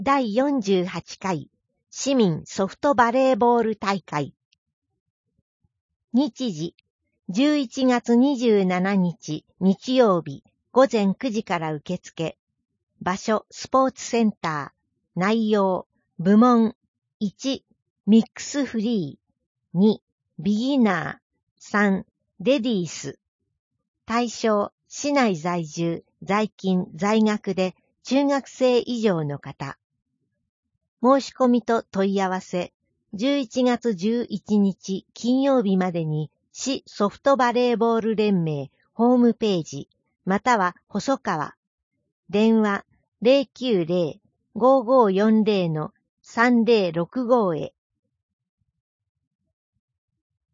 第48回市民ソフトバレーボール大会。日時11月27日日曜日午前9時から受付。場所スポーツセンター。内容部門1ミックスフリー、2ビギナー、3レディース。対象市内在住、在勤、在学で中学生以上の方。申し込みと問い合わせ、11月11日金曜日までに市ソフトバレーボール連盟ホームページ、または細川。電話 090-5540-3065 へ。